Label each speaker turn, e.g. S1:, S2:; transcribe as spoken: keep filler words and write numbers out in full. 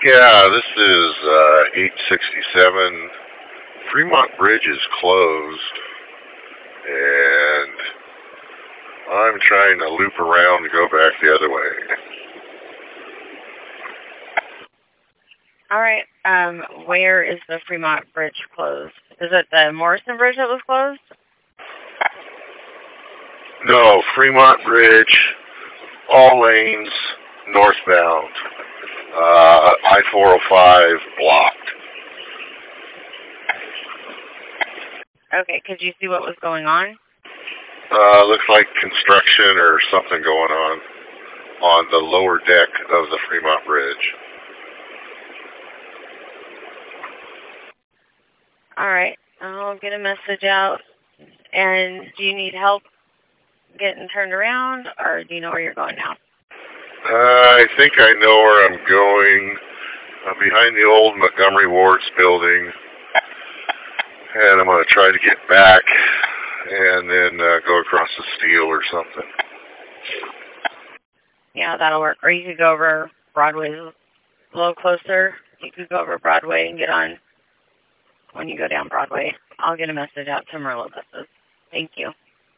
S1: Yeah, this is uh, eight sixty-seven. Fremont Bridge is closed, and I'm trying to loop around to go back the other way.
S2: All right. Um, where is the Fremont Bridge closed? Is it the Morrison Bridge that was closed?
S1: No, Fremont Bridge, all lanes, northbound. Uh, I four oh five blocked.
S2: Okay, could you see what was going on?
S1: Uh, looks like construction or something going on on the lower deck of the Fremont Bridge.
S2: All right. I'll get a message out. And do you need help getting turned around, or do you know where you're going now?
S1: Uh, I think I know where I'm going. I'm behind the old Montgomery Ward's building, and I'm going to try to get back and then uh, go across the steel or something.
S2: Yeah, that'll work. Or you could go over Broadway a little closer. You could go over Broadway and get on when you go down Broadway. I'll get a message out to Merlo buses. Thank you.